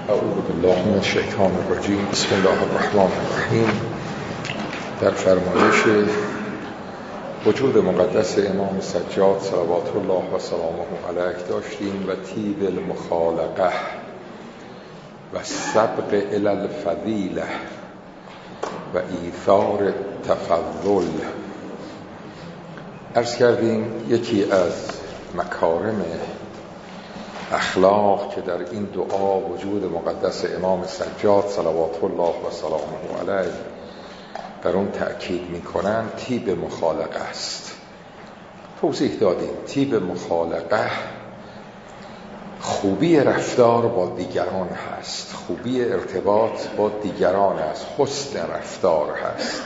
اعوذ بالله من الشیطان الرجیم. بسم الله الرحمن الرحیم. در فرمایش وجود مقدس امام سجاد صلوات الله و سلامه علیه داشتیم و طیب المخالقه و سبق الی الفضیله و ایثار تفضل. عرض کردیم یکی از مکارم اخلاق که در این دعا وجود مقدس امام سجاد صلوات الله و سلامه علیه بر اون تأکید میکنن طیب مخالقه است. توضیح دادیم طیب مخالقه خوبی رفتار با دیگران هست، خوبی ارتباط با دیگران است، حسن رفتار هست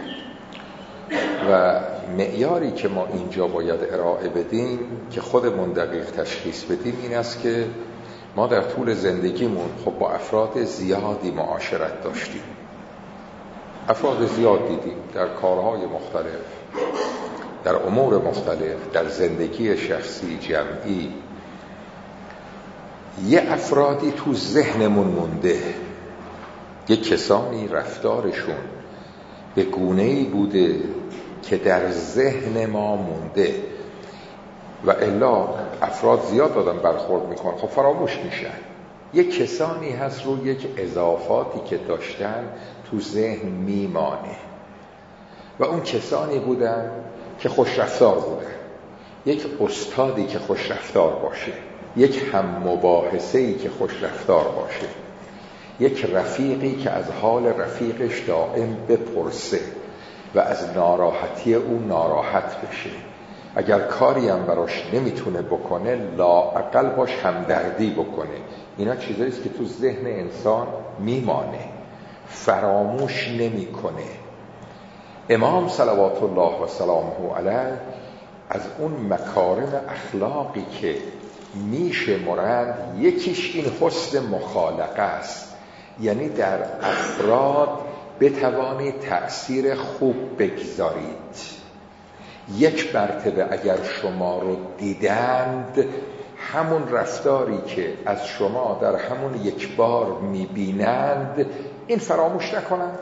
و معیاری که ما اینجا باید ارائه بدیم که خودمون دقیق تشخیص بدیم این است که ما در طول زندگیمون خب با افراد زیادی معاشرت داشتیم، افراد زیاد دیدیم در کارهای مختلف، در امور مختلف، در زندگی شخصی جمعی. یه افرادی تو ذهنمون مونده، یه کسانی رفتارشون به گونه‌ای بوده که در ذهن ما مونده و الا افراد زیاد دادن برخورد میکنن، خب فراموش میشن. یک کسانی هست رو یک اضافاتی که داشتن تو ذهن میمانه و اون کسانی بودن که خوش رفتار بودن. یک استادی که خوش رفتار باشه، یک هم مباحثه‌ای که خوش رفتار باشه، یک رفیقی که از حال رفیقش دائم بپرسه و از ناراحتی او ناراحت بشه، اگر کاری هم براش نمیتونه بکنه لااقل باش همدردی بکنه. اینا چیزایی است که تو ذهن انسان میمانه، فراموش نمیکنه. امام صلوات الله و سلامه علیه از اون مکارم اخلاقی که میشه مرند یکیش این حسن مخالقه است، یعنی در افراد بتوانید تأثیر خوب بگذارید. یک مرتبه اگر شما رو دیدند، همون رفتاری که از شما در همون یک بار میبینند این فراموش نکنند.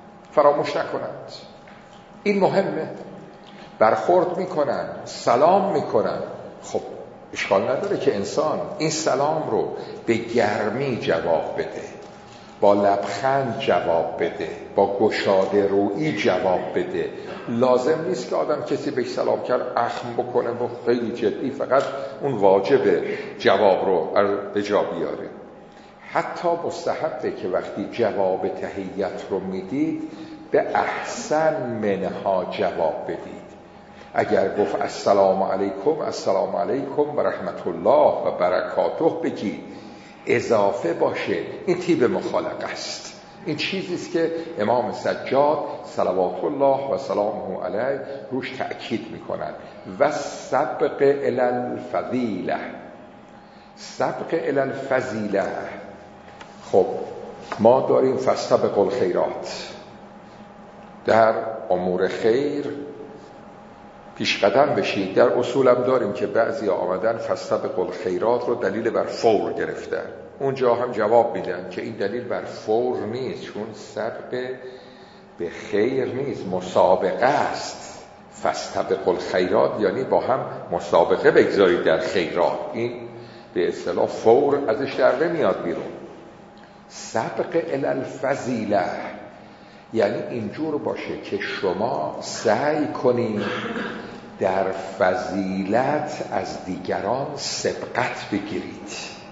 این مهمه. برخورد میکنن، سلام میکنن، خب اشکال نداره که انسان این سلام رو به گرمی جواب بده، با لبخند جواب بده، با گشاده رویی جواب بده. لازم نیست که آدم کسی بهش سلام کرد اخم بکنه و خیلی جدی فقط اون واجب جواب رو به جا بیاره. حتی مستحبه که وقتی جواب تحیت رو میدید به احسن منها جواب بدید. اگر گفت السلام علیکم و رحمت الله و برکاته بگید، اضافه باشه. این طیب مخالقه است. این چیزی است که امام سجاد صلوات الله و سلامه علیه روش تأکید میکنند. و سبق الی الفضیله، سبق الی الفضیله. خب ما داریم فاستبقوا الخیرات، در امور خیر پیش قدم بشید. در اصولم داریم که بعضی آمدن فاستبقوا الخیرات رو دلیل بر فور گرفتن، اونجا هم جواب میدن که این دلیل بر فور نیست، چون سبق به خیر نیست، مسابقه است. فاستبقوا الخیرات یعنی با هم مسابقه بگذارید در خیرات. این به اصطلاح فور ازش در نمیاد بیرون. سبق الی الفضیله یعنی اینجور باشه که شما سعی کنید در فضیلت از دیگران سبقت بگیرید.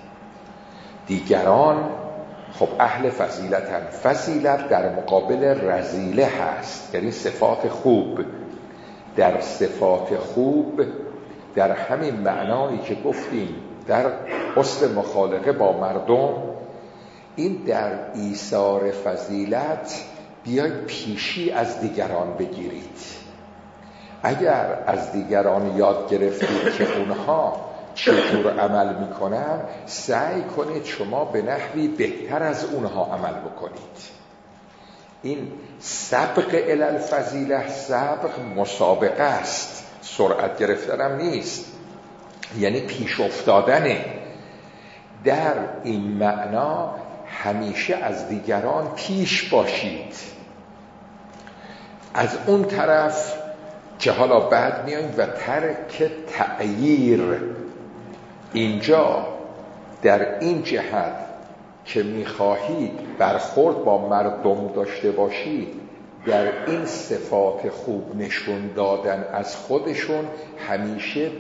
دیگران خب اهل فضیلتن. فضیلت در مقابل رذیله هست، یعنی صفات خوب. در صفات خوب در همین معنایی که گفتیم در حسن مخالقه با مردم، این در ایثار فضیلت بیاید پیشی از دیگران بگیرید. اگر از دیگران یاد گرفتید که اونها چطور عمل میکنن، سعی کنید شما به نحوی بهتر از اونها عمل بکنید. این سبق الی الفضیله، سبق مسابقه است، سرعت گرفتن هم نیست، یعنی پیش افتادنه. در این معنا همیشه از دیگران پیش باشید. از اون طرف که حالا بعد میاییم و ترک تغییر، اینجا در این جهت که میخواهید برخورد با مردم داشته باشید، در این صفات خوب نشون دادن از خودشون همیشه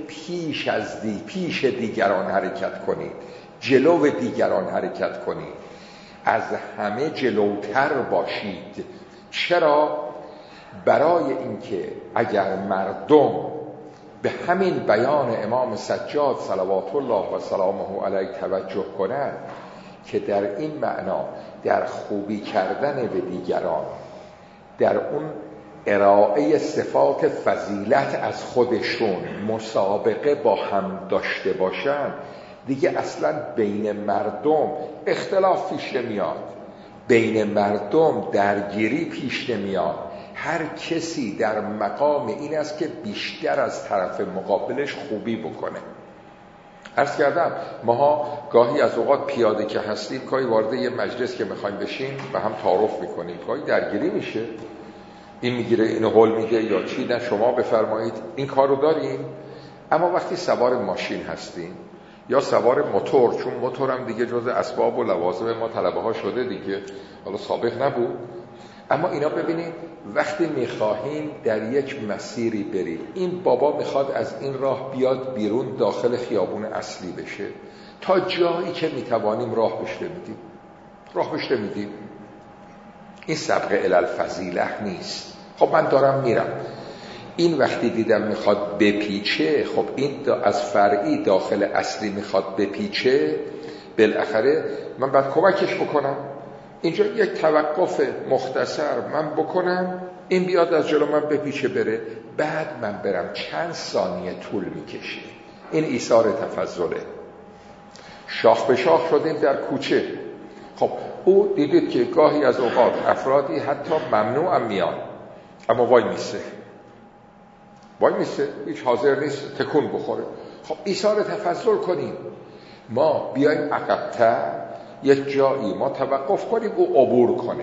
پیش دیگران حرکت کنید، جلو دیگران حرکت کنید، از همه جلوتر باشید. چرا؟ برای اینکه اگر مردم به همین بیان امام سجاد صلوات الله و سلامه علیه توجه کنند که در این معنا در خوبی کردن به دیگران، در اون ارائه صفات فضیلت از خودشون مسابقه با هم داشته باشن، دیگه اصلا بین مردم اختلاف پیش نمیاد، بین مردم درگیری پیش نمیاد. هر کسی در مقام این است که بیشتر از طرف مقابلش خوبی بکنه. عرض کردم ماها گاهی از اوقات پیاده که هستیم، گاهی وارد یه مجلس که میخوایم بشیم و هم تعارف میکنیم، گاهی درگیری میشه، این میگیره اینو هول میگه یا چی، نه شما بفرمایید، این کارو داریم. اما وقتی سوار ماشین هستیم یا سوار موتور، چون موتورم دیگه جز اسباب و لوازم ما طلبه ها شده دیگه، حالا سابق نبود، اما اینا ببینید وقتی میخواهیم در یک مسیری بریم، این بابا میخواد از این راه بیاد بیرون داخل خیابون اصلی بشه، تا جایی که میتوانیم راه بشته میدیم. این سبق الالفضیله نیست. خب من دارم میرم، این وقتی دیدم میخواد بپیچه، خب این از فرعی داخل اصلی میخواد بپیچه، بالاخره من باید کمکش بکنم. اینجا یک توقف مختصر من بکنم، این بیاد از جلو من بپیچه بره، بعد من برم، چند ثانیه طول میکشه. این ایثار تفضله. شاخ به شاخ شدیم در کوچه. خب او دیدید که گاهی از اوقات افرادی حتی ممنوع هم میان، اما وای میسه، هیچ حاضر نیست تکون بخوره. خب ایثار تفضل کنیم، ما بیایم عقب‌تر، یک جایی ما توقف کنیم او عبور کنه،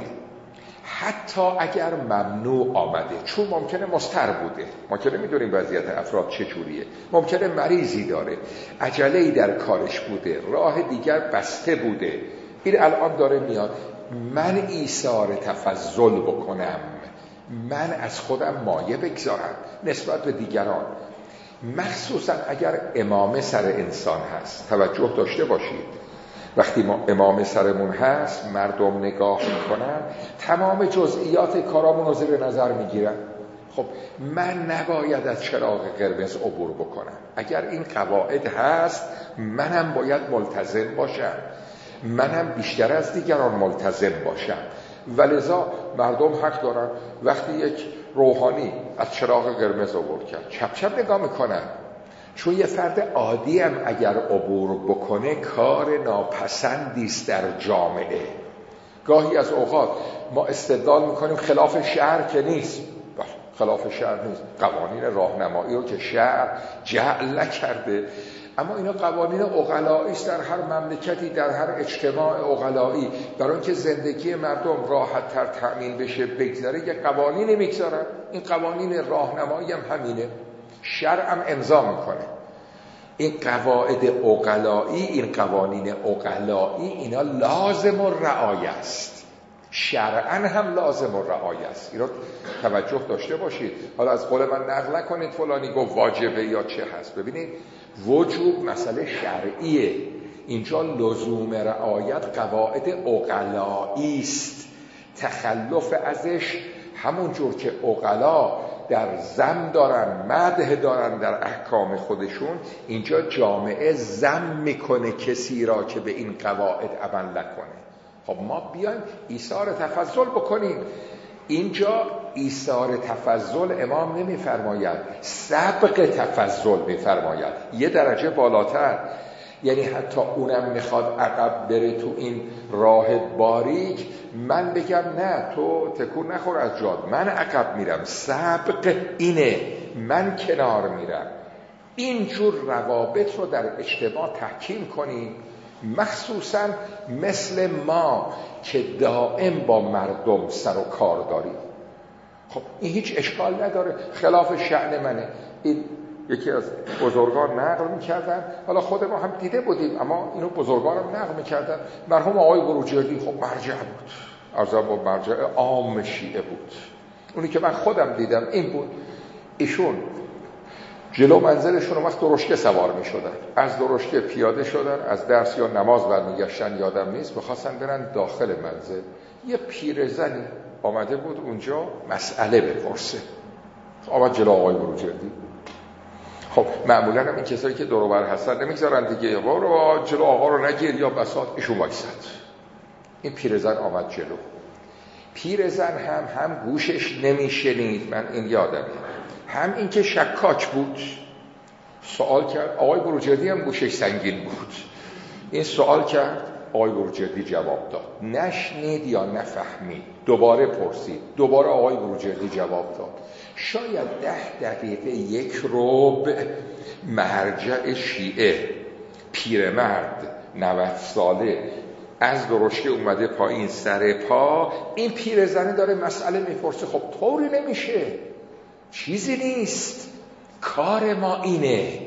حتی اگر ممنوع آمده، چون ممکنه مضطر بوده، ما که نمیدونیم وضعیت افراد چجوریه، ممکنه مریضی داره، عجله‌ای در کارش بوده، راه دیگر بسته بوده، این الان داره میاد، من ایثار تفضل بکنم، من از خودم مایه بگذارم نسبت به دیگران، مخصوصا اگر امامه سر انسان هست. توجه داشته باشید وقتی ما امام سرمون هست، مردم نگاه میکنن، تمام جزئیات کارامون رو زیر نظر میگیرن. خب من نباید از چراغ قرمز عبور بکنم. اگر این قواعد هست منم باید ملتزم باشم، منم بیشتر از دیگران ملتزم باشم. ولذا مردم حق دارن وقتی یک روحانی از چراغ قرمز عبور کرد چپ چپ نگاه میکنن، چون یه فرد عادی هم اگر عبور بکنه کار ناپسندی است در جامعه. گاهی از اوقات ما استدلال میکنیم خلاف شرع که نیست، خلاف شرع نیست، قوانین راهنمایی رو که شرع جعل نکرده، اما اینا قوانین عقلایی است در هر مملکتی، در هر اجتماع عقلایی، برای اینکه زندگی مردم راحت تر تأمین بشه بگذره یک قوانینی میگذارن. این قوانین راهنمایی هم همینه، شرع هم امضا میکنه. این قواعد عقلایی، این قوانین عقلایی، اینا لازم الرعایه است، شرعاً هم لازم الرعایه است. اینا توجه داشته باشید. حالا از قول من نقل نکنید فلانی گفت واجبه یا چه هست. ببینید وجوب مسئله شرعیه، اینجا لزوم رعایت قواعد عقلایی است، تخلف ازش همون جور که عقلا در ذم دارن، مدح دارن در احکام خودشون، اینجا جامعه ذم میکنه کسی را که به این قواعد عمل نکنه. خب ما بیایم ایثار تفضل بکنیم. اینجا ایثار تفضل امام نمیفرماید، سبق تفضل میفرماید، یه درجه بالاتر. یعنی حتی اونم میخواد عقب بره تو این راه باریک، من بگم نه تو تکون نخور از جاد، من عقب میرم، سبق اینه، من کنار میرم. اینجور روابط رو در اجتماع تحکیم کنیم. مخصوصا مثل ما که دائم با مردم سر و کار داریم. خب این هیچ اشکال نداره، خلاف شأن منه. این یکی از بزرگان نقل می‌کردن، حالا خود ما هم دیده بودیم اما اینو بزرگان هم نقل می‌کردن. مرحوم آقای بروجردی خب مرجع بود، ارزم با مرجع عام شیعه بود. اونی که من خودم دیدم این بود، ایشون جلو منزلشون وقت درشکه سوار می شدن، از درشکه پیاده شدن، از درس یا نماز برمیگشتن یادم نیست، بخواستن برن داخل منزل. یه پیرزنی آمده بود اونجا مسئله بپرسه، آمد جلو آقای بروجردی. خب معمولا هم این کسایی که دور و بر هستن نمیگذارن دیگه، برو جلو آقا رو نگیر یا بساط. ایشون وایساد، این پیرزن آمد جلو. پیرزن هم گوشش نمیشنید، من این یادمه، هم این که شکاک بود. سوال کرد، آقای بروجردی هم گوشش سنگین بود. این سوال کرد، آقای بروجردی جواب داد. نشنید یا نفهمید، دوباره پرسید، دوباره آقای بروجردی جواب داد. شاید 10 دقیقه یک ربع مرجع شیعه، پیرمرد 90 ساله از درشکه اومده پایین سر پا، این پیرزنه داره مسئله میپرسه. خب طوری نمیشه، چیزی نیست، کار ما اینه.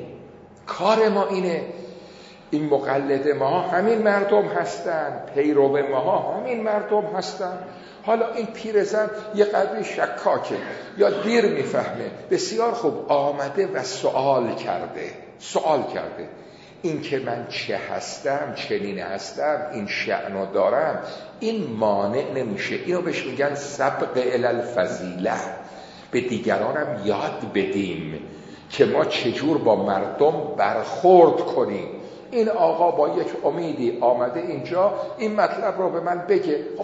این مقلد ما همین مردم هستن، پیرو ما همین مردم هستن. حالا این پیرزن یه قدری شکاکه یا دیر میفهمه، بسیار خوب آمده و سوال کرده. این که من چه هستم، چنین هستم، این شأنو دارم، این مانع نمیشه. اینو بهش میگن سبق الی الفضیله. به دیگرانم یاد بدیم که ما چجور با مردم برخورد کنیم. این آقا با یک امیدی آمده اینجا، این مطلب رو به من بگه، خب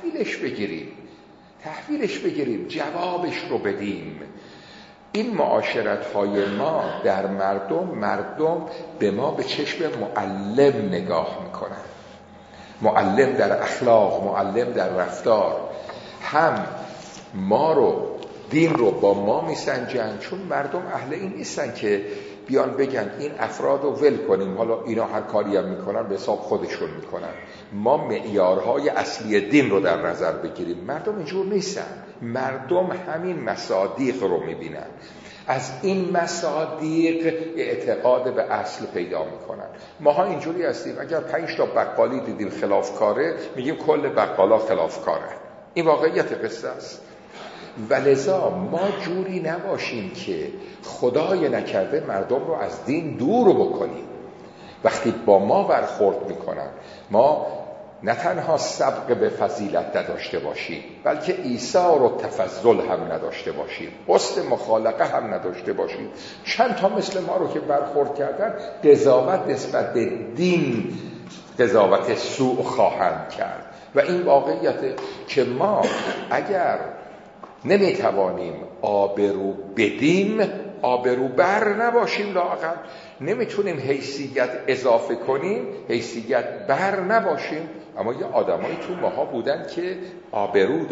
تحویلش بگیریم، جوابش رو بدیم. این معاشرت‌های ما در مردم به ما به چشم معلم نگاه میکنن، معلم در اخلاق، معلم در رفتار. هم ما رو، دین رو با ما میسنجن، چون مردم اهل این نیستن که بیان بگن این افراد رو ول کنیم، حالا اینا هر کاری هم میکنن به حساب خودشون میکنن. ما معیارهای اصلی دین رو در نظر بگیریم. مردم اینجور نیستن، مردم همین مصادیق رو میبینن، از این مصادیق اعتقاد به اصل پیدا میکنن. ماها اینجوری هستیم، اگر 5 تا بقالی دیدیم خلافکاره، میگیم کل بقالا خلافکاره. این واقعیت قصه است. ولذا ما جوری نباشیم که خدای نکرده مردم رو از دین دور بکنیم. وقتی با ما برخورد میکنن، ما نه تنها سبق به فضیلت نداشته باشیم، بلکه ایثار و تفضل هم نداشته باشیم، حسن مخالقه هم نداشته باشیم. چند تا مثل ما رو که برخورد کردن، قضاوت نسبت به دین قضاوت سوء خواهند کرد. و این واقعیت که ما اگر نمیتوانیم آبرو بدیم، آبرو بر نباشیم، لااقل نمیتونیم حیثیت اضافه کنیم، حیثیت بر نباشیم. اما یه آدمایی تو ماها بودن که آبرو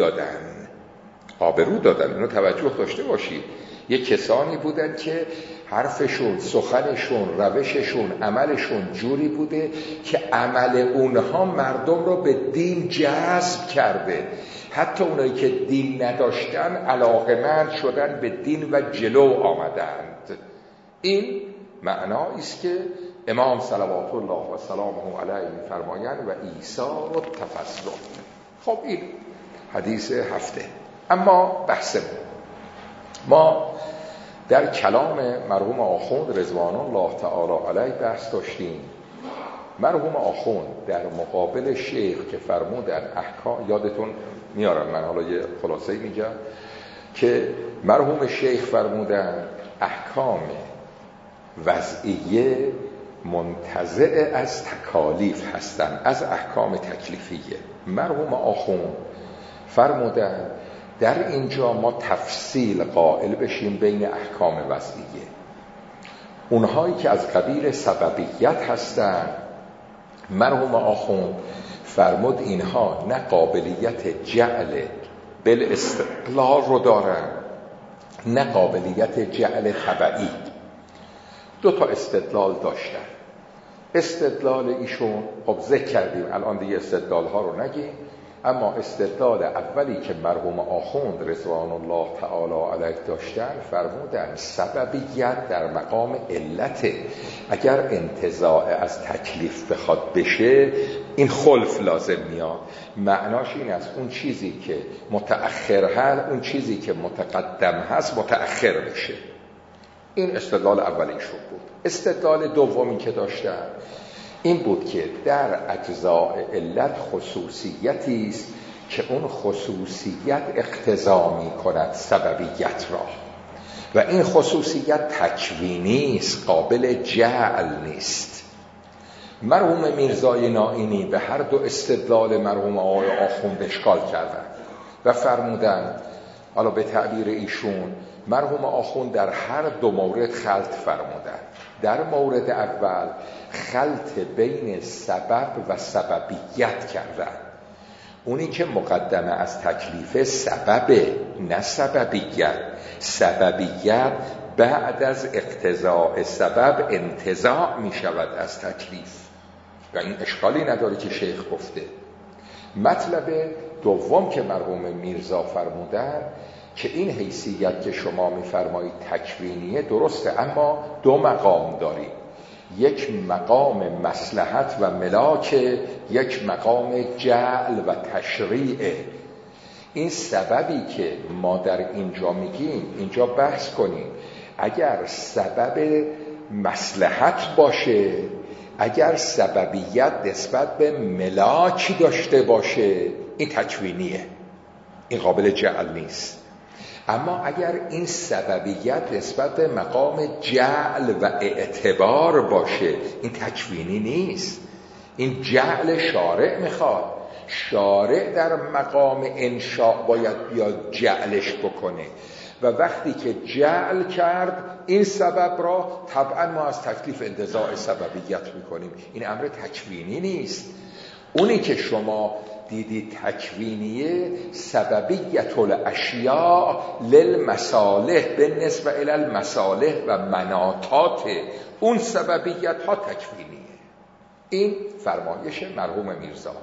دادن. اینو توجه داشته باشید. یه کسانی بودن که حرفشون، سخنشون، روششون، عملشون جوری بوده که عمل اونها مردم رو به دین جذب کرده. حتی اونایی که دین نداشتن علاقه‌مند شدن به دین و جلو آمدند. این معنایی است که امام صلوات الله و سلامه علیه فرمایند و ایثار و تفضل. خب این حدیث هفته. اما بحث ما در کلام مرحوم آخوند رضوان الله تعالی علیه بحث داشتیم. مرحوم آخوند در مقابل شیخ که فرمودن احکام، یادتون میارم من حالا یه خلاصه‌ای میگم که مرحوم شیخ فرمودن احکام وضعیه منتزع از تکالیف هستند، از احکام تکلیفیه. مرحوم آخوند فرمودن در اینجا ما تفصیل قائل بشیم بین احکام وضعیه. اونهایی که از قبیل سببیت هستند، مرحوم آخوند فرمود اینها نه قابلیت جعل بالاستقلال رو دارن، نه قابلیت جعل تبعی. 2 تا استدلال داشتن. استدلال ایشون خب ذکر کردیم، الان دیگه استدلال ها رو نگیم، اما استدلال اولی که مرحوم آخوند رضوان الله تعالی علیه داشتن، فرمودن سببیت در مقام علته. اگر انتزاع از تکلیف بخواد بشه، این خلف لازم میاد. معناش این است اون چیزی که متأخر هست، اون چیزی که متقدم هست متأخر بشه. این استدلال اولیشون بود. استدلال دومی که داشتن این بود که در اجزاء علت خصوصیتی است که اون خصوصیت اقتضا می‌کند سببیت را، و این خصوصیت تکوینی است، قابل جعل نیست. مرحوم میرزای نائینی به هر دو استدلال مرحوم آقای آخوند اشکال کردند و فرمودند، حالا به تعبیر ایشون، مرحوم آخوند در هر دو مورد خلط فرمودند. در مورد اول خلط بین سبب و سببیت کردند. اونی که مقدمه از تکلیف سبب، نه سببیت. سببیت بعد از اقتضاء سبب انتزاع می شود از تکلیف و این اشکالی نداره که شیخ گفته. مطلب دوم که مرحوم میرزا فرمودن که این حیثیت که شما میفرمایید تکوینیه درسته، اما دو مقام داریم، یک مقام مصلحت و ملاک، یک مقام جعل و تشریع. این سببی که ما در اینجا میگیم، اینجا بحث کنیم، اگر سبب مصلحت باشه، اگر سببیت نسبت به ملاک داشته باشه، این تکوینیه، این قابل جعل نیست. اما اگر این سببیت نسبت به مقام جعل و اعتبار باشه، این تکوینی نیست، این جعل شارع میخواد. شارع در مقام انشاء باید بیاد جعلش بکنه و وقتی که جعل کرد این سبب را، طبعا ما از تکلیف انتزاع سببیت میکنیم. این امر تکوینی نیست. اونی که شما دیدی تکوینیه، سببیت الاشیاء للمصالح بالنسبه الی المصالح و مناطات، اون سببیت ها تکوینیه. این فرمایش مرحوم میرزا.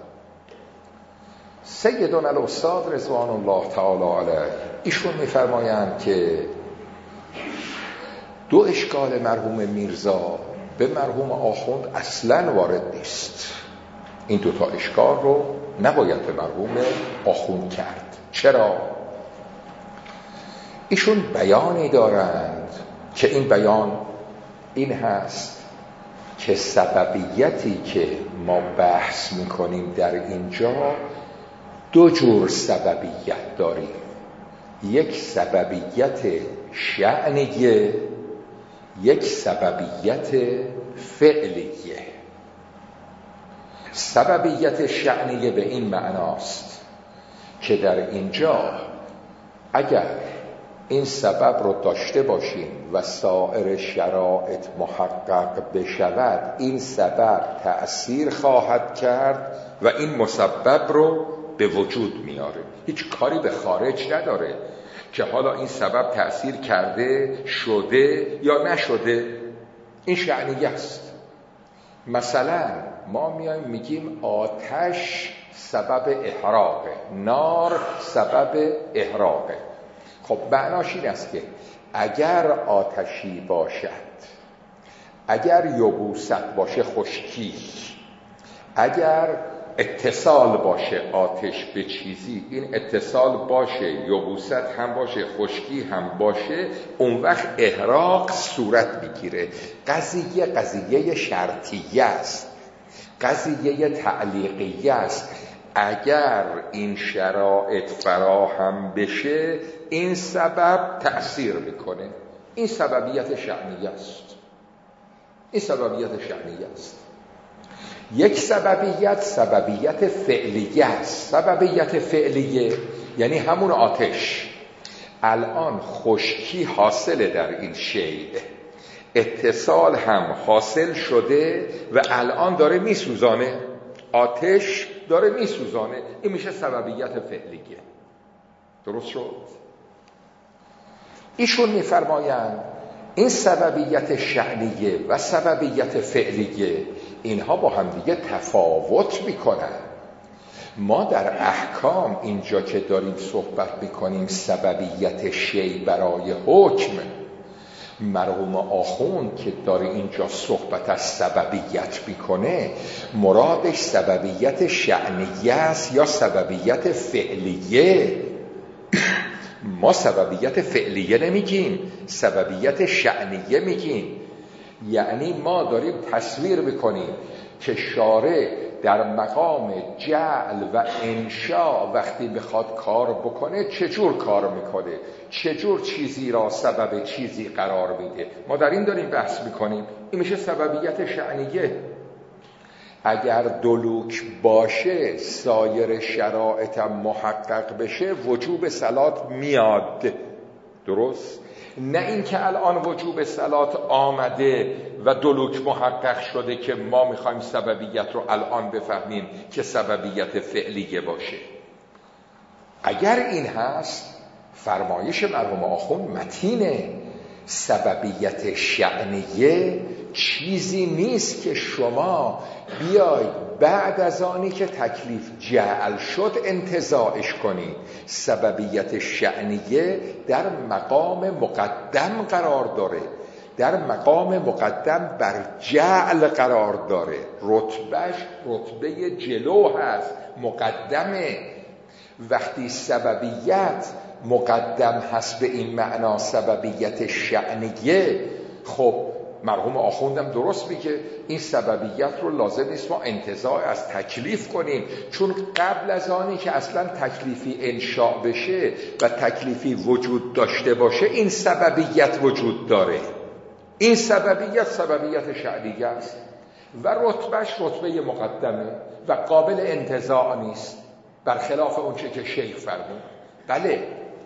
سیدنا الاستاد رضوان الله تعالی علیه ایشون میفرمایند که دو اشکال مرحوم میرزا به مرحوم آخوند اصلا وارد نیست. این دوتا اشکال رو نباید به مرحوم آخوند کرد. چرا؟ ایشون بیانی دارند که این بیان این هست که سببیتی که ما بحث میکنیم در اینجا دو جور سببیت داریم. یک سببیت شأنیه، یک سببیت فعلیه. سببیت شأنیه به این معناست که در اینجا اگر این سبب رو داشته باشیم و سایر شرایط محقق بشود، این سبب تأثیر خواهد کرد و این مسبب رو به وجود میاره. هیچ کاری به خارج نداره که حالا این سبب تأثیر کرده، شده یا نشده. این شأنیه است. مثلا ما میایم میگیم آتش سبب احراقه، نار سبب احراقه. خب معناش این است که اگر آتشی باشد، اگر یبوست باشه خشکی، اگر اتصال باشه آتش به چیزی، این اتصال باشه، یبوست هم باشه، خشکی هم باشه، اون وقت احراق صورت میگیره. قضیه شرطیه است، قضیه تعلیقیه است. اگر این شرایط فراهم بشه این سبب تأثیر میکنه. این سببیت شأنیه است. این سببیت شأنیه است. یک سببیت فعلیه است. سببیت فعلیه یعنی همون آتش. الان خشکی حاصله در این شیء، اتصال هم حاصل شده و الان داره میسوزانه، آتش داره میسوزانه. این میشه سببیت فعلیه. درست شد؟ ایشون میفرمایند این سببیت شأنیه و سببیت فعلیه اینها با هم دیگه تفاوت میکنن. ما در احکام اینجا که داریم صحبت میکنیم سببیت شیء برای حکم، مرحوم آخوند که داره اینجا صحبت از سببیت میکنه مرادش سببیت شأنیه است یا سببیت فعلیه؟ ما سببیت فعلیه نمیگیم، سببیت شأنیه میگیم. یعنی ما داریم تصویر میکنیم که شارع در مقام جعل و انشاء وقتی بخواد کار بکنه چجور کار میکنه، چجور چیزی را سبب چیزی قرار میده. ما در این داریم بحث میکنیم. این میشه سببیت شأنیه. اگر دلوک باشه سایر شرایط محقق بشه وجوب صلات میاد، درست؟ نه اینکه الان وجوب صلات آمده و دلوک محقق شده که ما میخوایم سببیت رو الان بفهمیم که سببیت فعلیه باشه. اگر این هست فرمایش مرحوم آخوند متینه. سببیت شأنیه چیزی نیست که شما بیاید بعد از آنی که تکلیف جعل شد انتزاعش کنید. سببیت شأنیه در مقام مقدم قرار داره، در مقام مقدم بر جعل قرار داره. رتبهش رتبه جلو هست، مقدمه. وقتی سببیت مقدم هست به این معنا سببیت شأنیه، خب مرحوم آخوندم درست میگه این سببیت رو لازم نیست ما انتزاع از تکلیف کنیم، چون قبل از آنی که اصلا تکلیفی انشاء بشه و تکلیفی وجود داشته باشه این سببیت وجود داره. این سببیت شأنیه است و رتبهش رتبه مقدمه و قابل انتزاع نیست، برخلاف اون چه که شیخ فرمود. بله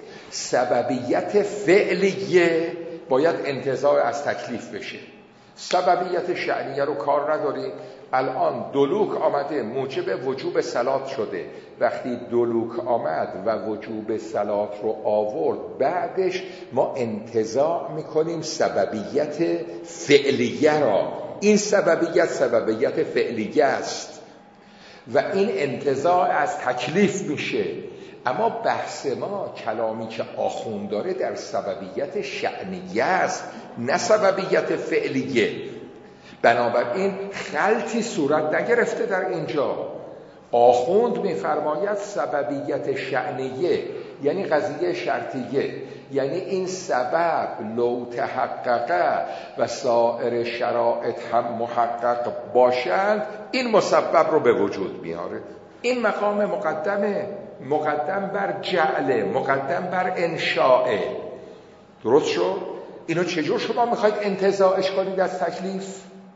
سببیت فعلیه باید انتزاع از تکلیف بشه. سببیت شأنیه رو کار نداریم. الان دلوک آمده موجب وجوب صلات شده، وقتی دلوک آمد و وجوب صلات رو آورد بعدش ما انتزاع میکنیم سببیت فعلیه را. این سببیت فعلیه است و این انتزاع از تکلیف میشه. اما بحث ما کلامی که آخوند داره در سببیت شأنیه است نه سببیت فعلیه. بنابراین خلطی صورت نگرفته در اینجا. آخوند میفرماید سببیت شأنیه یعنی قضیه شرطیه، یعنی این سبب لو تحققه و سایر شرایط هم محقق باشند این مسبب رو به وجود میاره. این مقام مقدمه، مقدم بر جعله، مقدم بر انشاء. درست شد؟ اینو چجور شما میخواید انتزاعش کنید از تکلیف؟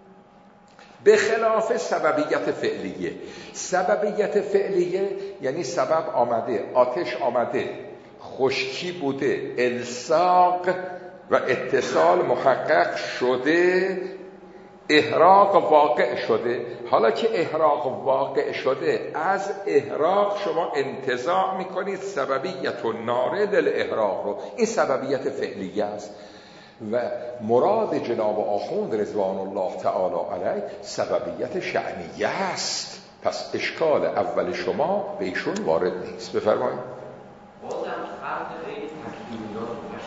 به خلاف سببیت فعلیه. سببیت فعلیه یعنی سبب آمده، آتش آمده، خشکی بوده، الصاق و اتصال محقق شده، احراق واقع شده. حالا که احراق واقع شده از احراق شما انتزاع میکنید سببیت و نارد الاحراق رو. این سببیت فعلیه است و مراد جناب آخوند رضوان الله تعالی علیه سببیت شأنیه است. پس اشکال اول شما به ایشون وارد نیست. بفرمایید. بازم فرق بین تکلیمیات و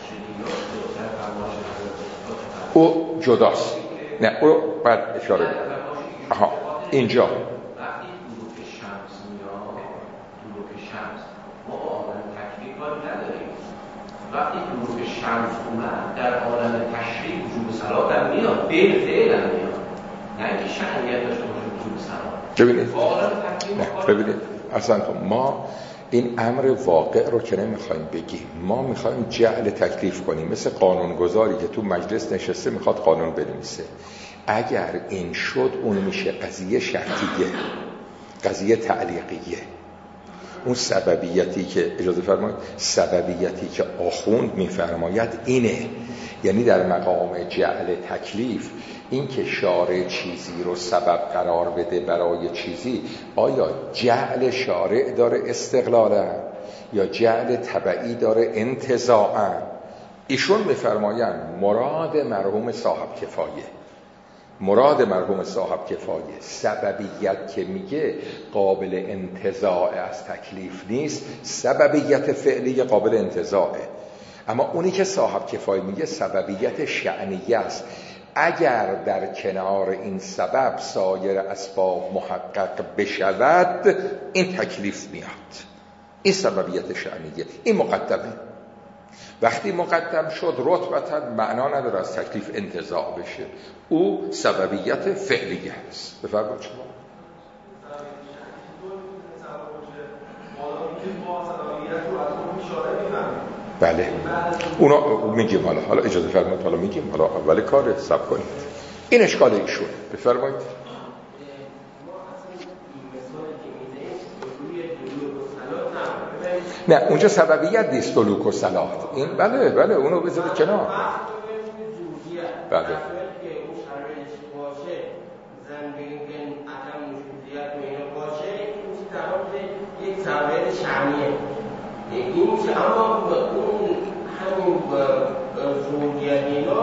تشریعیات او جداست. نه او بعد اشاره بید. آها اینجا وقتی دلوک شمس میاد، دلوک شمس ما عالم تکلیف کاری نداریم. وقتی دلوک شمس اومد در عالم تشریع وجوب صلات هم میاد، بین فعل هم میاد، نه اینکه شأنیت داشته باشه وجوب صلات. ببینید اصلا ما این امر واقع رو که نمیخوایم بگیم، ما میخوایم جعل تکلیف کنیم. مثل قانونگذاری که تو مجلس نشسته میخواد قانون بنویسه. اگر این شد اون میشه قضیه شرطیه، قضیه تعلیقیه. اون سببیتی که اجازه فرمایید، سببیتی که آخوند میفرماید اینه، یعنی در مقام جعل تکلیف این که شارع چیزی رو سبب قرار بده برای چیزی، آیا جعل شارع داره استقلالا یا جعل تبعی داره انتزاعا؟ ایشون میفرمایند مراد مرحوم صاحب کفایه مراد مرحوم صاحب کفایه سببیت که میگه قابل انتزاع از تکلیف نیست، سببیت فعلی قابل انتزاعه. اما اونی که صاحب کفایه میگه سببیت شأنیه است. اگر در کنار این سبب سایر اسباب محقق بشود این تکلیف میاد. این سببیت شأنیه، این مقدمه. وقتی مقدم شد رتبتا معنا نداره از تکلیف انتزاع بشه، او سببیت فعلیه هست. بفرمایید شما. بله اونا میگیم، حالا اجازه فرمایید، حالا میگیم، حالا اول کار صبر کنید. این اشکال ایشون. بفرمایید. نه اونجا سببیت نیست، دلوک و صلاح. این بله اونو بذارید کنار. بله یک ضرورت شأنیه این میشه، اما اون همین زوجیت اینا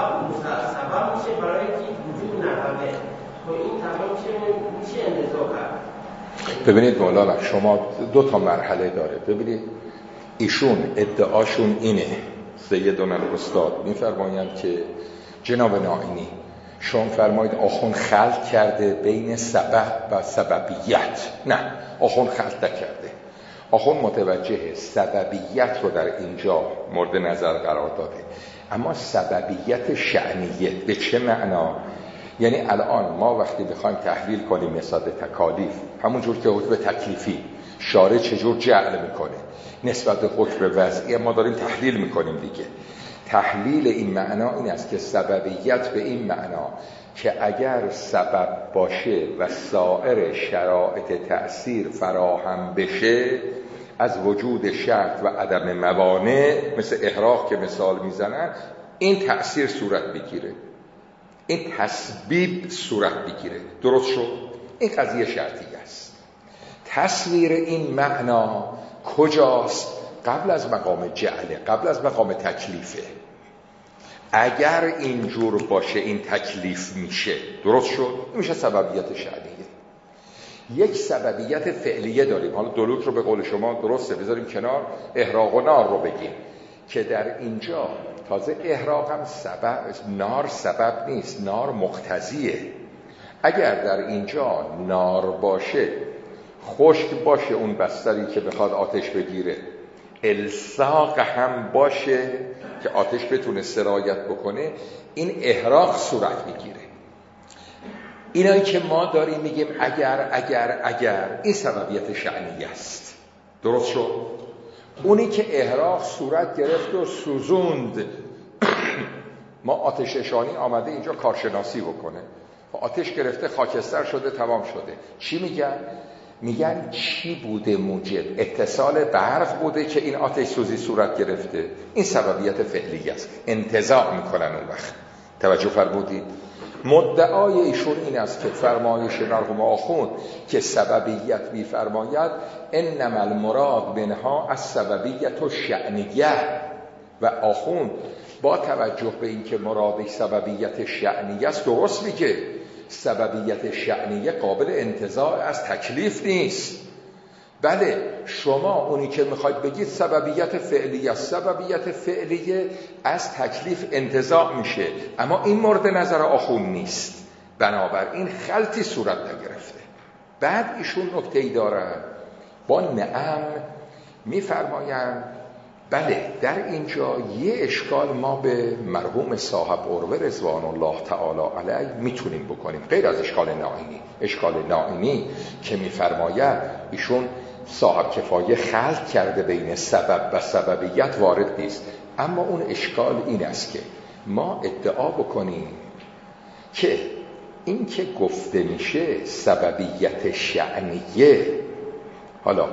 سبب میشه برای که وجود نداره. خب این تمام میشه انتزاع کرد. ببینید مولانا شما دو تا مرحله داره. ببینید ایشون ادعاشون اینه، سیدنا الاستاد میفرمایند که جناب نائینی شما فرمایید آخوند خلق کرده بین سبب و سببیت. نه، آخوند خلق نکرده. آخوند متوجه سببیت رو در اینجا مورد نظر قرار داده، اما سببیت شأنیه به چه معنا؟ یعنی الان ما وقتی بخوایم تحلیل کنیم نسبت تکالیف، همون جور که حکم تکلیفی شارع چجور جعل میکنه نسبت به حکم وضعی، ما داریم تحلیل میکنیم دیگه. تحلیل این معنا این است که سببیت به این معنا که اگر سبب باشه و سایر شرایط تأثیر فراهم بشه، از وجود شرط و عدم موانع مثل احراق که مثال میزنن، این تأثیر صورت بگیره، این تسبیب صورت بگیره. درست شد؟ این قضیه شرطی است. تصویر این معنا کجاست؟ قبل از مقام جعله، قبل از مقام تکلیفه. اگر اینجور باشه این تکلیف میشه. درست شد؟ میشه سببیت شأنیه. یک سببیت فعلیه داریم. حالا دلوک رو به قول شما درسته بذاریم کنار، احراق و نار رو بگیم که در اینجا تازه احراق هم سبب، نار سبب نیست، نار مقتضیه. اگر در اینجا نار باشه، خشک باشه اون بستری که بخواد آتش بگیره، الساق هم باشه که آتش بتونه سرایت بکنه، این احراق صورت میگیره. اینایی که ما داریم میگیم اگر این سببیت شأنیه است. درست شد؟ اونی که احراق صورت گرفت و سوزوند، ما آتش نشانی آمده اینجا کارشناسی بکنه، آتش گرفته خاکستر شده تمام شده، چی میگن؟ میگن چی بوده موجب؟ اتصال برق بوده که این آتش سوزی صورت گرفته. این سببیت فعلی است، انتزاع میکنن اون وقت. توجه فرمودید؟ مدعای ایشون این است که فرمایش مرحوم آخوند که سببیت میفرماید انما المراد منها از سببیت و شأنیه، و آخوند با توجه به این که مرادش سببیت شأنیه است درست میگه سببیت شأنیه قابل انتزاع از تکلیف نیست. بله شما اونی که میخواید بگید سببیت فعلیه، سببیت فعلیه از تکلیف انتزاع میشه، اما این مورد نظر آخوند نیست، بنابراین خلطی صورت نگرفته. بعد ایشون نکته‌ای دارن، با نعم میفرمایند بله در اینجا یه اشکال ما به مرحوم صاحب عروه رضوان الله تعالی علیه میتونیم بکنیم، غیر از اشکال نائینی. اشکال نائینی که میفرماید ایشون صاحب کفایه خلق کرده بین سبب و سببیت وارد نیست، اما اون اشکال این است که ما ادعا بکنیم که این که گفته میشه سببیت شأنیه حالا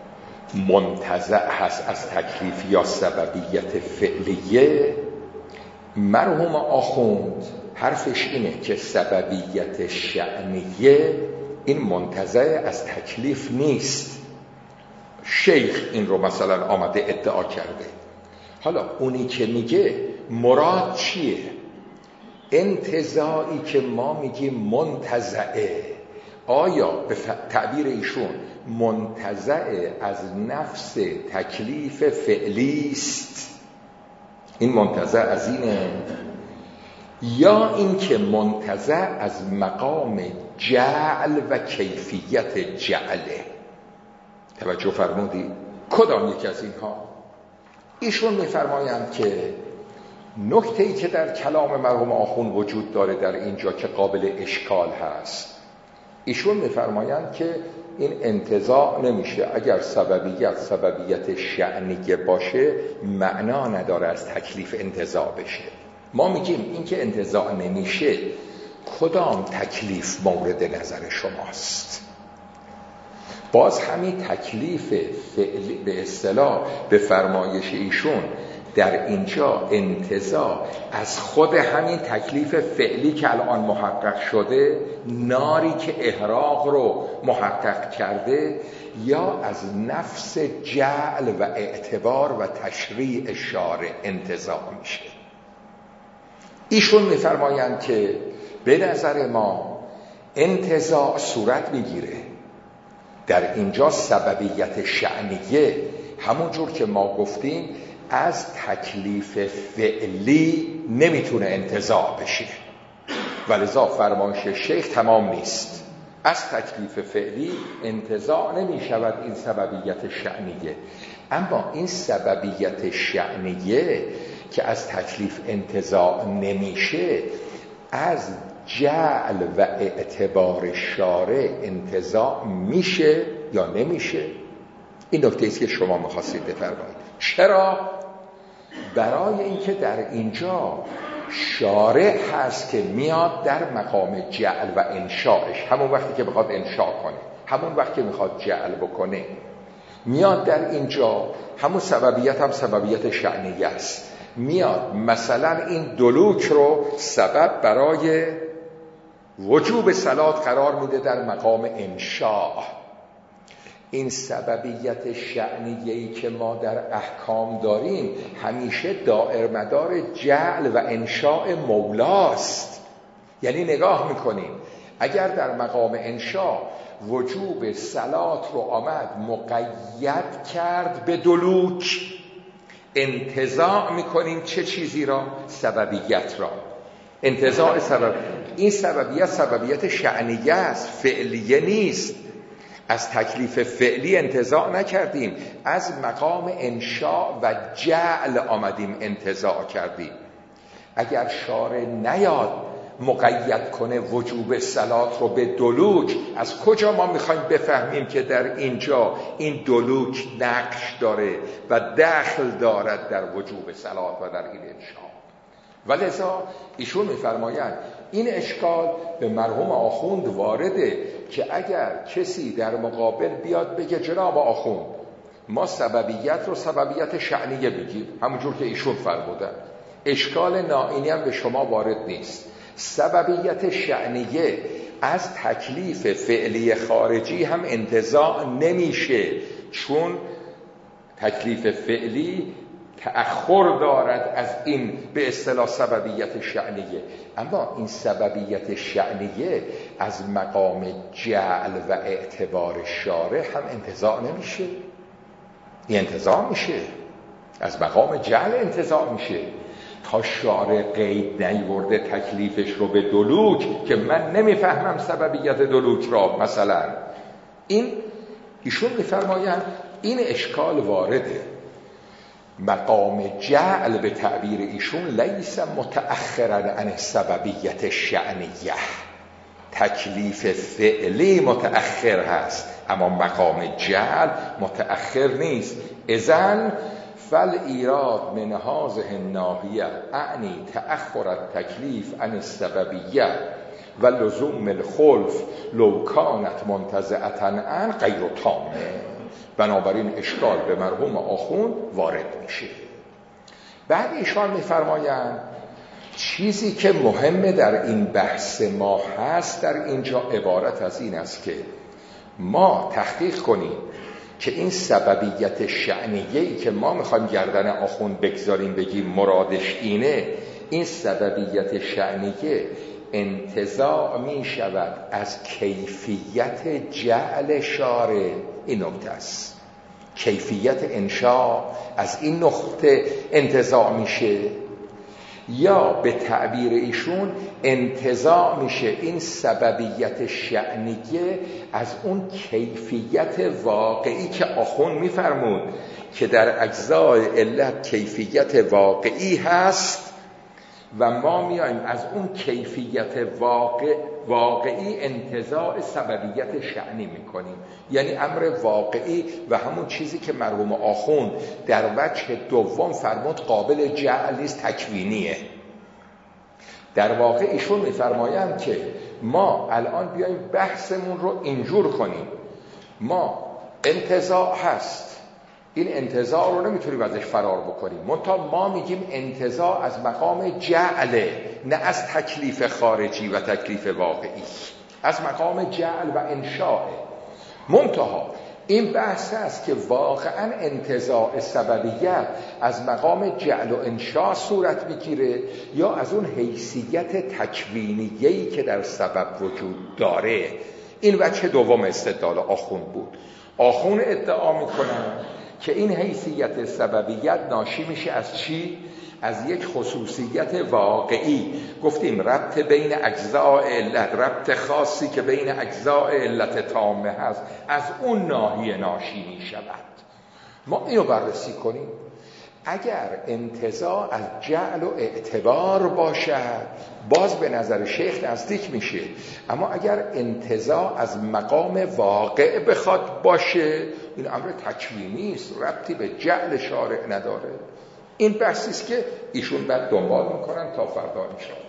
منتزع هست از تکلیف یا سببیت فعلیه، مرحوم آخوند حرفش اینه که سببیت شأنیه این منتزع از تکلیف نیست. شیخ این رو مثلا آمده ادعا کرده. حالا اونی که میگه مراد چیه؟ انتزاعی که ما میگیم منتزعه، آیا به تعبیر ایشون منتزع از نفس تکلیف فعلی است؟ این منتزع از اینه، یا این که منتزع از مقام جعل و کیفیت جعله؟ توجه فرمودید؟ کدام یک از اینها؟ ایشون میفرمایند که نکته‌ای که در کلام مرحوم آخوند وجود داره در اینجا که قابل اشکال هست، ایشون میفرمایند که این انتزاع نمیشه. اگر سببیت شأنیه باشه معنا نداره از تکلیف انتزاع بشه. ما میگیم این که انتزاع نمیشه، کدام تکلیف مورد نظر شماست؟ باز همین تکلیف فعلی به اصطلاح به فرمایش ایشون در اینجا انتزاع از خود همین تکلیف فعلی که الان محقق شده، ناری که احراق رو محقق کرده، یا از نفس جعل و اعتبار و تشریع شارع انتزاع میشه؟ ایشون میفرمایند که به نظر ما انتزاع صورت میگیره در اینجا سببیت شأنیه، همون جور که ما گفتیم از تکلیف فعلی نمیتونه انتزاع بشه، ولذا فرمایش شیخ تمام نیست. از تکلیف فعلی انتزاع نمیشود این سببیت شأنیه. اما این سببیت شأنیه که از تکلیف انتزاع نمیشه، از جعل و اعتبار شارع انتزاع میشه یا نمیشه؟ این نکته است که شما می‌خواستید بفرمایید. چرا؟ برای اینکه در اینجا شارع هست که میاد در مقام جعل و انشاءش، همون وقتی که بخواد انشاء کنه، همون وقتی که میخواد جعل بکنه، میاد در اینجا. همون سببیت هم سببیت شأنیه است. میاد مثلا این دلوک رو سبب برای وجوب صلات قرار میده در مقام انشاء. این سببیت شأنیه‌ای که ما در احکام داریم همیشه دائر مدار جعل و انشاء مولاست. یعنی نگاه میکنیم اگر در مقام انشاء وجوب صلات رو آمد مقید کرد به دلوک، انتزاع میکنیم چه چیزی را؟ سببیت را. انتزاع سبب، این سببیت شأنیه است، فعلیه نیست. از تکلیف فعلی انتزاع نکردیم، از مقام انشاء و جعل آمدیم انتزاع کردیم. اگر شارع نیاد مقید کنه وجوب صلات رو به دلوک، از کجا ما میخوایم بفهمیم که در اینجا این دلوک نقش داره و دخل دارد در وجوب صلات و در این انشاء؟ ولذا ایشون میفرمایند این اشکال به مرحوم آخوند وارده که اگر کسی در مقابل بیاد بگه جناب آخوند ما سببیت رو سببیت شأنیه بگیم، همونجور که ایشون فرمودن، اشکال نائینی هم به شما وارد نیست. سببیت شأنیه از تکلیف فعلی خارجی هم انتزاع نمیشه، چون تکلیف فعلی تأخر دارد از این به اصطلاح سببیت شأنیه. اما این سببیت شأنیه از مقام جعل و اعتبار شارع هم انتزاع نمیشه. این انتزاع میشه، از مقام جعل انتزاع میشه. تا شارع قید نیورده تکلیفش رو به دلوک که من نمیفهمم سببیت دلوک را مثلا، این ایشون میفرمایند این اشکال وارده. مقام جعل به تعبیر ایشون لیس متأخرا عن سببیت شأنیه، تکلیف فعلی متأخر هست اما مقام جعل متأخر نیست. اذن فالایراد من هذه الناحیه اعنی تأخر التکلیف عن السببیه و لزوم الخلف لو کانت منتزعة عن غیر تامه. بنابراین اشکال به مرحوم آخوند وارد میشه. بعد ایشان میفرمایند چیزی که مهمه در این بحث ما هست در اینجا عبارت از این است که ما تحقیق کنیم که این سببیت شأنیه‌ای که ما میخوایم گردن آخوند بگذاریم بگیم مرادش اینه، این سببیت شأنیه انتزاع می شود از کیفیت جعل شارع. این نکته است، کیفیت انشاء از این نقطه انتزاع میشه، یا به تعبیر ایشون انتزاع میشه این سببیت شأنیه از اون کیفیت واقعی که آخوند میفرمود که در اجزای علت کیفیت واقعی هست و ما میایم از اون کیفیت واقعی انتزاع سببیت شأنی میکنیم. یعنی امر واقعی و همون چیزی که مرحوم آخوند در وجه دوم فرمود قابل جعل نیست، تکوینیه. در واقع ایشون میفرمایند که ما الان بیایم بحثمون رو اینجور کنیم، ما انتزاع هست، این انتزاع رو نمیتونیم ازش فرار بکنیم، منتها ما میگیم انتزاع از مقام جعله، نه از تکلیف خارجی و تکلیف واقعی، از مقام جعل و انشاء. منتها این بحث است که واقعا انتزاع سببیت از مقام جعل و انشاء صورت میگیره یا از اون حیثیت تکوینیه‌ای که در سبب وجود داره. این وجه دوم استدلال آخوند بود. آخوند ادعا میکنن که این حیثیت سببیت ناشی میشه از چی؟ از یک خصوصیت واقعی. گفتیم ربط بین اجزاء علت، ربط خاصی که بین اجزاء علت تامه هست، از اون ناحیه ناشی می شود. ما اینو بررسی کنیم. اگر انتزاع از جعل و اعتبار باشد باز به نظر شیخ نزدیک میشه، اما اگر انتزاع از مقام واقع بخواد باشه این امر تکوینی است، ربطی به جعل شارع نداره. این بحثی است که ایشون بعد دنبال میکنن تا فردا انشاءالله.